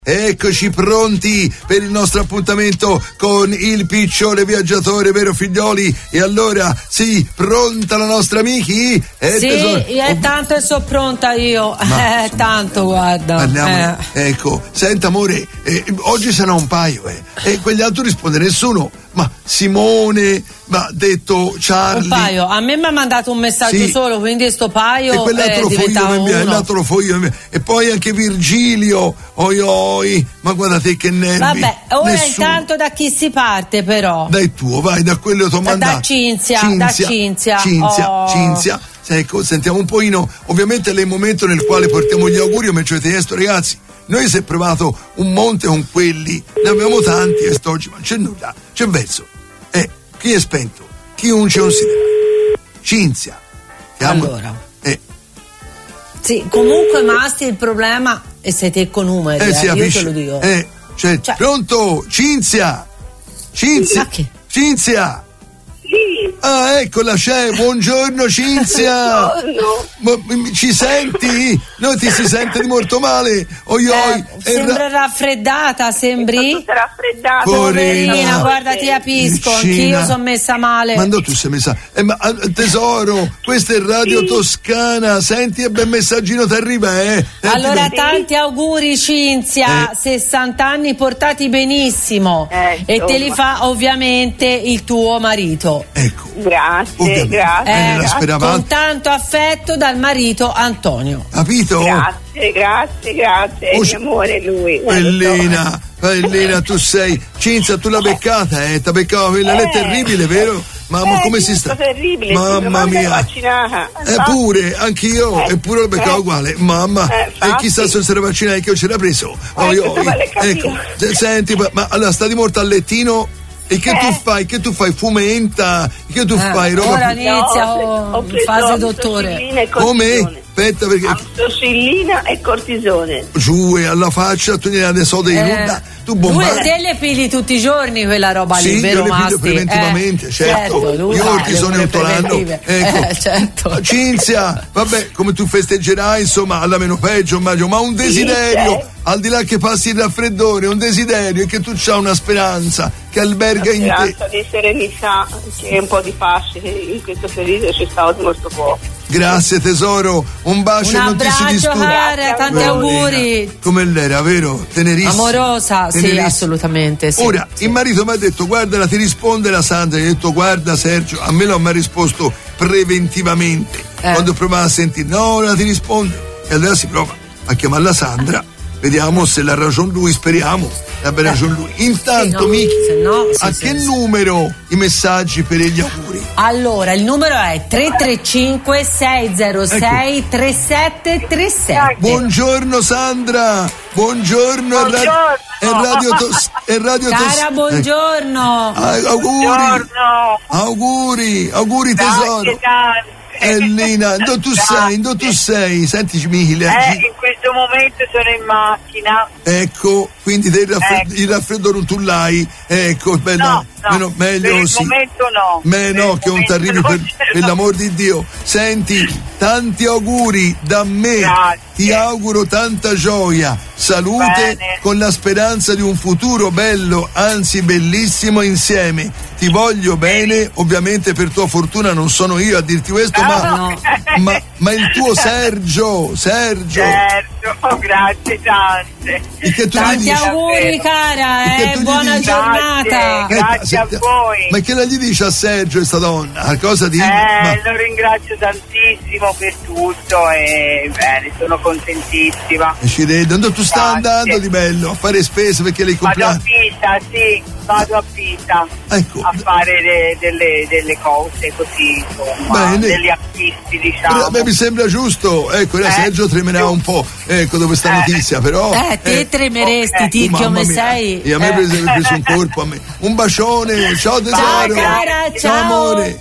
Eccoci pronti per il nostro appuntamento con il piccione viaggiatore, vero figlioli? E allora, sì, pronta la nostra amici? Sì, tanto e so pronta io. Tanto, guarda. Andiamo. Ecco, senta amore, oggi sarà un paio, e quegli altri risponde nessuno. Ma Simone, ma detto Charlie. Un paio, a me mi ha mandato un messaggio solo, quindi sto paio. E quell'altro l'altro foglio. E poi anche Virgilio, oi, ma guardate che nervi. Vabbè, ora intanto da chi si parte però? Dai tuo, vai, da quello ti ho mandato. Da Cinzia. Cinzia. Ecco, sentiamo un pochino, ovviamente è il momento nel quale portiamo gli auguri, o me ci avete chiesto, ragazzi. Noi si è provato un monte con quelli, ne abbiamo tanti e oggi, ma c'è nulla, c'è verso. Chi è spento? Chi non c'è un cinema? Cinzia. Allora. Sì, comunque Masti il problema è se te con numeri, io te lo dico. Cioè, pronto? Cinzia! Ma che? Cinzia! Sì. Ah, eccola, c'è. Buongiorno Cinzia. Buongiorno. Ci senti? No, ti si sente di molto male. Sembra raffreddata, sembri? Tutta raffreddata. Poverina, guarda, ti capisco, anch'io sono messa male. Ma tu sei messa. Ma tesoro, questa è Radio Toscana. Senti, e bel messaggino ti arriva, Allora, tanti auguri Cinzia, 60 anni portati benissimo. E te li fa ovviamente il tuo marito. Ecco. Grazie. Speravamo. Con tanto affetto dal marito Antonio. Capito? Grazie. Mio amore, lui. Bellina, tu sei. Cinzia, tu l'hai beccata, t'ha beccata quella, lei è terribile, vero? Mamma, come si sta? Terribile, mamma mia. Vaccinata. Eppure, anch'io, eppure lo beccavo uguale. Mamma, e chissà se si era vaccinato che io ce l'ha preso. Ecco, senti, ma allora sta di morto al lettino. E che tu fai? Fumenta? Che tu fai? Roba ora inizia fase dottore. Come? Aspetta, perché amoxicillina e cortisone. Giù e alla faccia, tu ne so di nulla. Tu bombardi. Te le pili tutti i giorni quella roba lì, vero Masti? Sì, io le piglio preventivamente, certo. Io orti sono neutolando. Ecco. Certo. Cinzia, vabbè, come tu festeggerai, insomma, alla meno peggio, immagino, ma un desiderio, al di là che passi il raffreddore, un desiderio è che tu c'hai una speranza che alberga in te. Una speranza di serenità, che un po' di pace in questo periodo c'è stato molto poco. Grazie tesoro, un bacio e non ti si disturba. Cara, tanti auguri. Come l'era, vero? Tenerissima. Amorosa, sì, assolutamente. Sì, ora, il marito mi ha detto, guarda, ti risponde la Sandra. Gli ho detto, guarda Sergio, a me non mi ha risposto preventivamente. Quando provava a sentire, no, ora ti risponde. E allora si prova a chiamare la Sandra. Vediamo se l'ha ragione lui, speriamo abbia ragione lui. Intanto, Miki, che numero i messaggi per gli auguri? Allora, il numero è 335 606 3737. Buongiorno Sandra, buongiorno. È Radio Cara, buongiorno. Auguri tesoro. Lina, dove tu sei? Sentici Miki. In questo momento sono in macchina. Ecco, quindi il raffreddore tu l'hai. Ecco, bello. No, meglio per il sì. momento no. Che non ti arrivi per l'amor di Dio. Senti, tanti auguri da me. Grazie. Ti auguro tanta gioia, salute, con la speranza di un futuro bello, anzi bellissimo insieme. Ti voglio bene, ovviamente per tua fortuna non sono io a dirti questo, ma il tuo Sergio. Certo, grazie tante. Tanti auguri cara, buona giornata. Grazie a voi. Ma che la gli dice a Sergio questa donna? Cosa dice? Lo ringrazio tantissimo per tutto e bene, sono contentissima. E ci vedo, tu stai andando di bello a fare spese perché lei compra. Vado a Pisa, ecco, a fare delle cose così, insomma, degli acquisti, diciamo. Beh, mi sembra giusto, ecco, Sergio tremerà un po', ecco, dopo questa notizia, però. Te tremeresti, ti come sei. E a me ha preso un colpo, a me. Un bacione, ciao tesoro. Ciao cara, ciao. Amore.